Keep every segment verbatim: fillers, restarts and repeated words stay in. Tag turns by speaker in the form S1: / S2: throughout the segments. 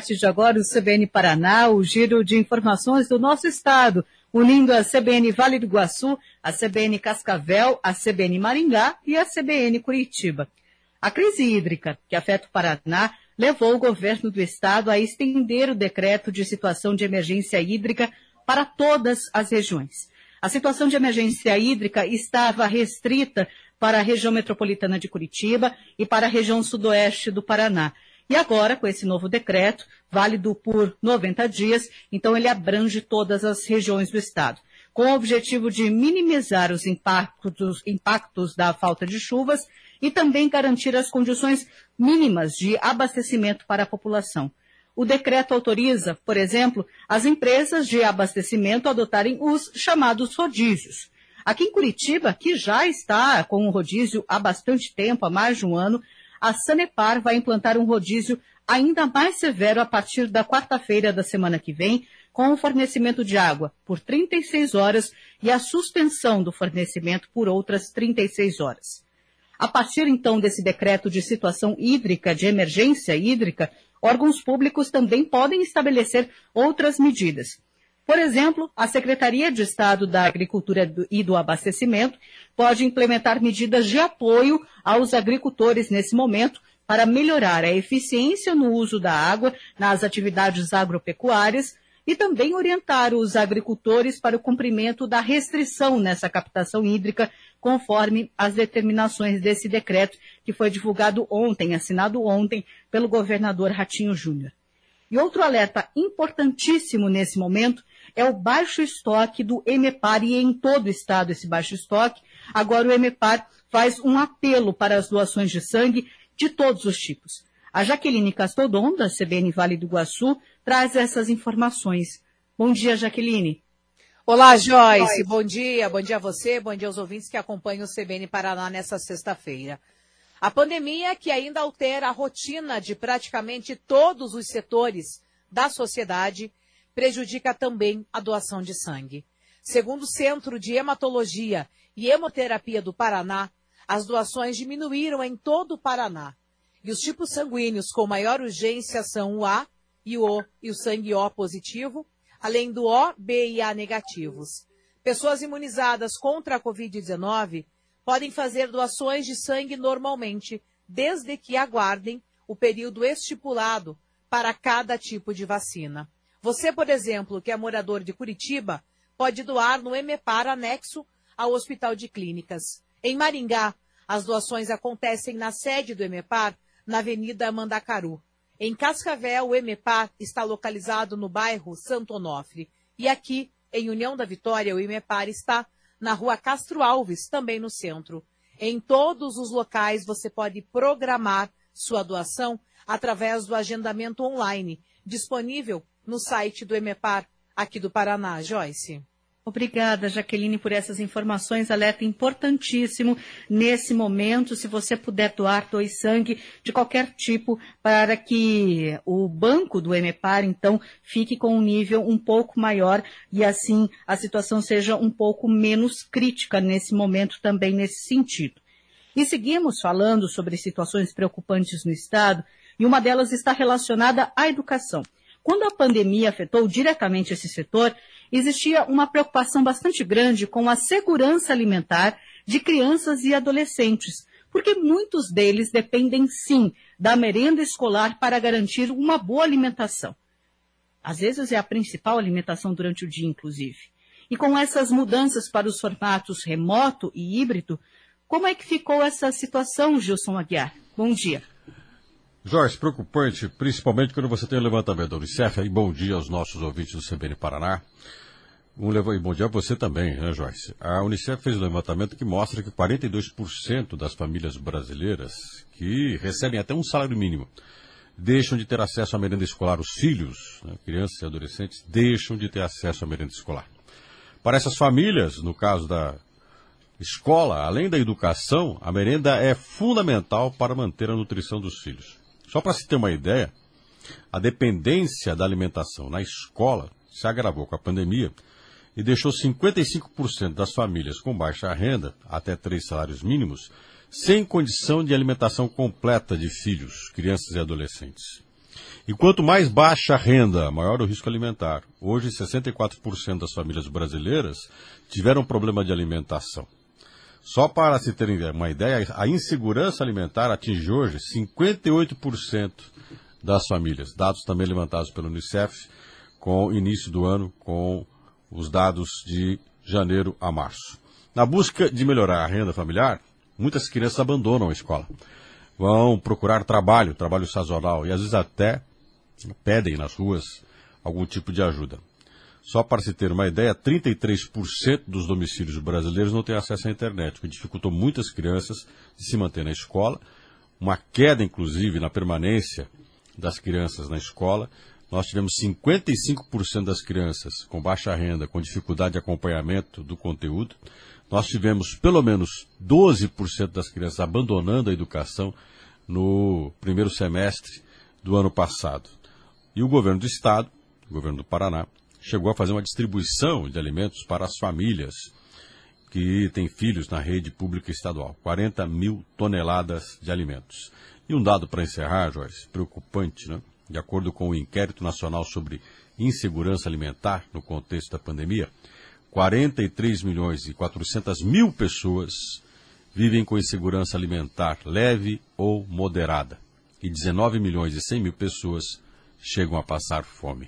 S1: partir de agora, o C B N Paraná, o giro de informações do nosso estado, unindo a C B N Vale do Iguaçu, a C B N Cascavel, a C B N Maringá e a C B N Curitiba. A crise hídrica que afeta o Paraná levou o governo do estado a estender o decreto de situação de emergência hídrica para todas as regiões. A situação de emergência hídrica estava restrita para a região metropolitana de Curitiba e para a região sudoeste do Paraná. E agora, com esse novo decreto, válido por noventa dias, então ele abrange todas as regiões do estado, com o objetivo de minimizar os impactos, impactos da falta de chuvas e também garantir as condições mínimas de abastecimento para a população. O decreto autoriza, por exemplo, as empresas de abastecimento a adotarem os chamados rodízios. Aqui em Curitiba, que já está com o rodízio há bastante tempo, há mais de um ano, a Sanepar vai implantar um rodízio ainda mais severo a partir da quarta-feira da semana que vem, com o fornecimento de água por trinta e seis horas e a suspensão do fornecimento por outras trinta e seis horas. A partir, então, desse decreto de situação hídrica, de emergência hídrica, órgãos públicos também podem estabelecer outras medidas. Por exemplo, a Secretaria de Estado da Agricultura e do Abastecimento pode implementar medidas de apoio aos agricultores nesse momento para melhorar a eficiência no uso da água nas atividades agropecuárias e também orientar os agricultores para o cumprimento da restrição nessa captação hídrica, conforme as determinações desse decreto que foi divulgado ontem, assinado ontem pelo governador Ratinho Júnior. E outro alerta importantíssimo nesse momento é o baixo estoque do EMEPAR, e em todo o estado esse baixo estoque. Agora o EMEPAR faz um apelo para as doações de sangue de todos os tipos. A Jaqueline Castodon, da C B N Vale do Iguaçu, traz essas informações. Bom dia, Jaqueline.
S2: Olá, Joyce. Oi. Bom dia. Bom dia a você, bom dia aos ouvintes que acompanham o C B N Paraná nessa sexta-feira. A pandemia, que ainda altera a rotina de praticamente todos os setores da sociedade, prejudica também a doação de sangue. Segundo o Centro de Hematologia e Hemoterapia do Paraná, as doações diminuíram em todo o Paraná. E os tipos sanguíneos com maior urgência são o A e o O e o sangue O positivo, além do O, B e A negativos. Pessoas imunizadas contra a covid dezenove podem fazer doações de sangue normalmente, desde que aguardem o período estipulado para cada tipo de vacina. Você, por exemplo, que é morador de Curitiba, pode doar no EMEPAR anexo ao Hospital de Clínicas. Em Maringá, as doações acontecem na sede do EMEPAR, na Avenida Mandacaru. Em Cascavel, o EMEPAR está localizado no bairro Santo Onofre. E aqui, em União da Vitória, o EMEPAR está na Rua Castro Alves, também no centro. Em todos os locais, você pode programar sua doação através do agendamento online, disponível no site do EMEPAR, aqui do Paraná. Joyce.
S1: Obrigada, Jaqueline, por essas informações. Alerta importantíssimo nesse momento. Se você puder doar, doe sangue de qualquer tipo para que o banco do EMEPAR, então, fique com um nível um pouco maior e, assim, a situação seja um pouco menos crítica nesse momento também nesse sentido. E seguimos falando sobre situações preocupantes no estado e uma delas está relacionada à educação. Quando a pandemia afetou diretamente esse setor, existia uma preocupação bastante grande com a segurança alimentar de crianças e adolescentes, porque muitos deles dependem, sim, da merenda escolar para garantir uma boa alimentação. Às vezes é a principal alimentação durante o dia, inclusive. E com essas mudanças para os formatos remoto e híbrido, como é que ficou essa situação, Gilson Aguiar? Bom dia.
S3: Joyce, preocupante, principalmente quando você tem o levantamento da Unicef, e bom dia aos nossos ouvintes do C B N Paraná. Um leva... E bom dia a você também, né, Joyce? A Unicef fez um levantamento que mostra que quarenta e dois por cento das famílias brasileiras que recebem até um salário mínimo deixam de ter acesso à merenda escolar. Os filhos, né, crianças e adolescentes, deixam de ter acesso à merenda escolar. Para essas famílias, no caso da escola, além da educação, a merenda é fundamental para manter a nutrição dos filhos. Só para se ter uma ideia, a dependência da alimentação na escola se agravou com a pandemia e deixou cinquenta e cinco por cento das famílias com baixa renda, até três salários mínimos, sem condição de alimentação completa de filhos, crianças e adolescentes. E quanto mais baixa a renda, maior o risco alimentar. Hoje, sessenta e quatro por cento das famílias brasileiras tiveram problema de alimentação. Só para se terem uma ideia, a insegurança alimentar atinge hoje cinquenta e oito por cento das famílias. Dados também levantados pelo Unicef com o início do ano, com os dados de janeiro a março. Na busca de melhorar a renda familiar, muitas crianças abandonam a escola. Vão procurar trabalho, trabalho sazonal, e às vezes até pedem nas ruas algum tipo de ajuda. Só para se ter uma ideia, trinta e três por cento dos domicílios brasileiros não têm acesso à internet, o que dificultou muitas crianças de se manter na escola. Uma queda, inclusive, na permanência das crianças na escola. Nós tivemos cinquenta e cinco por cento das crianças com baixa renda, com dificuldade de acompanhamento do conteúdo. Nós tivemos pelo menos doze por cento das crianças abandonando a educação no primeiro semestre do ano passado. E o governo do estado, o governo do Paraná, chegou a fazer uma distribuição de alimentos para as famílias que têm filhos na rede pública estadual. quarenta mil toneladas de alimentos. E um dado para encerrar, Joyce, preocupante, né? De acordo com o Inquérito Nacional sobre Insegurança Alimentar no contexto da pandemia, quarenta e três milhões e quatrocentas mil pessoas vivem com insegurança alimentar leve ou moderada. E dezenove milhões e cem mil pessoas chegam a passar fome.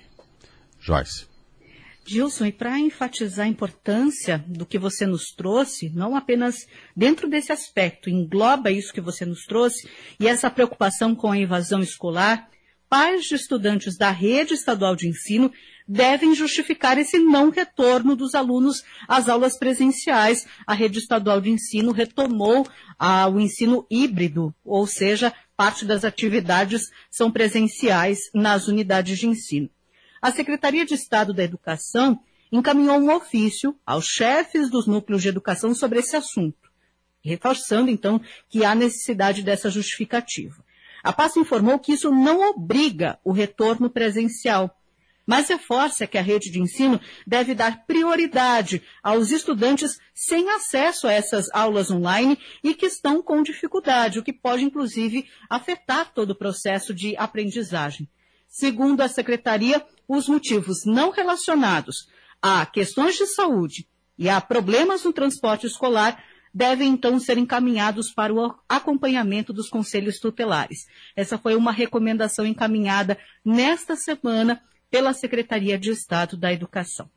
S3: Joyce.
S1: Gilson, e para enfatizar a importância do que você nos trouxe, não apenas dentro desse aspecto, engloba isso que você nos trouxe, e essa preocupação com a evasão escolar, pais de estudantes da rede estadual de ensino devem justificar esse não retorno dos alunos às aulas presenciais. A rede estadual de ensino retomou ah, o ensino híbrido, ou seja, parte das atividades são presenciais nas unidades de ensino. A Secretaria de Estado da Educação encaminhou um ofício aos chefes dos núcleos de educação sobre esse assunto, reforçando, então, que há necessidade dessa justificativa. A pasta informou que isso não obriga o retorno presencial, mas reforça que a rede de ensino deve dar prioridade aos estudantes sem acesso a essas aulas online e que estão com dificuldade, o que pode, inclusive, afetar todo o processo de aprendizagem. Segundo a Secretaria, os motivos não relacionados a questões de saúde e a problemas no transporte escolar devem, então, ser encaminhados para o acompanhamento dos conselhos tutelares. Essa foi uma recomendação encaminhada nesta semana pela Secretaria de Estado da Educação.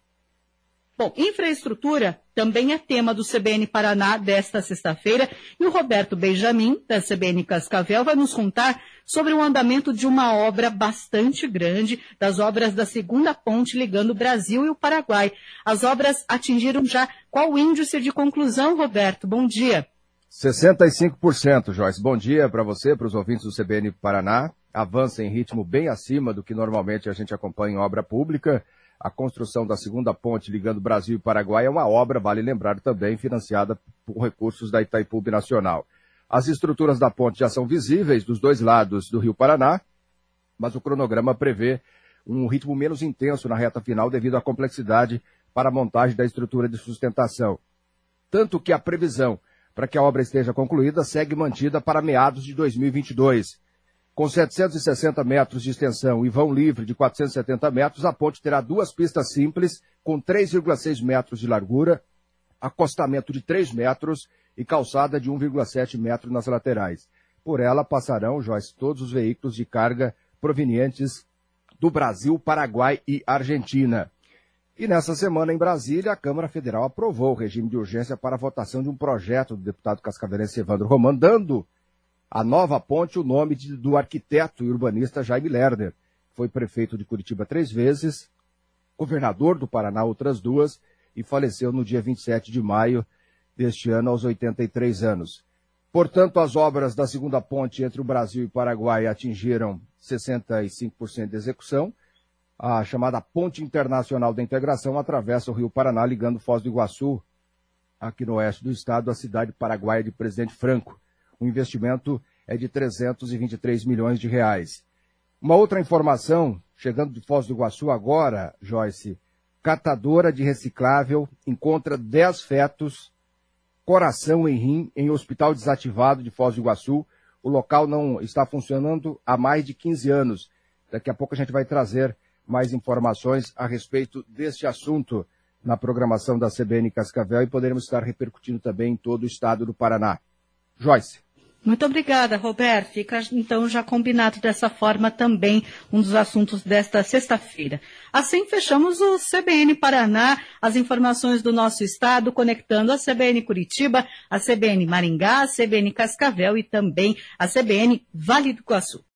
S1: Bom, infraestrutura também é tema do C B N Paraná desta sexta-feira e o Roberto Benjamin, da C B N Cascavel, vai nos contar sobre o andamento de uma obra bastante grande, das obras da segunda ponte ligando o Brasil e o Paraguai. As obras atingiram já qual índice de conclusão, Roberto? Bom dia.
S4: sessenta e cinco por cento, Joyce. Bom dia para você, para os ouvintes do C B N Paraná. Avança em ritmo bem acima do que normalmente a gente acompanha em obra pública. A construção da segunda ponte ligando Brasil e Paraguai é uma obra, vale lembrar também, financiada por recursos da Itaipu Binacional. As estruturas da ponte já são visíveis dos dois lados do Rio Paraná, mas o cronograma prevê um ritmo menos intenso na reta final devido à complexidade para a montagem da estrutura de sustentação. Tanto que a previsão para que a obra esteja concluída segue mantida para meados de dois mil e vinte e dois. Com setecentos e sessenta metros de extensão e vão livre de quatrocentos e setenta metros, a ponte terá duas pistas simples, com três vírgula seis metros de largura, acostamento de três metros e calçada de um vírgula sete metros nas laterais. Por ela passarão, Joyce, todos os veículos de carga provenientes do Brasil, Paraguai e Argentina. E nessa semana, em Brasília, a Câmara Federal aprovou o regime de urgência para a votação de um projeto do deputado cascavelense Evandro Romano, dando a nova ponte o nome de, do arquiteto e urbanista Jaime Lerner. Foi prefeito de Curitiba três vezes, governador do Paraná outras duas e faleceu no dia vinte e sete de maio deste ano aos oitenta e três anos. Portanto, as obras da segunda ponte entre o Brasil e o Paraguai atingiram sessenta e cinco por cento de execução. A chamada Ponte Internacional da Integração atravessa o Rio Paraná, ligando Foz do Iguaçu, aqui no oeste do estado, à cidade paraguaia de Presidente Franco. O investimento é de trezentos e vinte e três milhões de reais. Uma outra informação, chegando de Foz do Iguaçu agora, Joyce, catadora de reciclável encontra dez fetos, coração e rim em hospital desativado de Foz do Iguaçu. O local não está funcionando há mais de quinze anos. Daqui a pouco a gente vai trazer mais informações a respeito deste assunto na programação da C B N Cascavel e poderemos estar repercutindo também em todo o estado do Paraná. Joyce.
S1: Muito obrigada, Roberto. Fica, então, já combinado dessa forma também um dos assuntos desta sexta-feira. Assim, fechamos o C B N Paraná, as informações do nosso estado, conectando a C B N Curitiba, a C B N Maringá, a C B N Cascavel e também a C B N Vale do Iguaçu.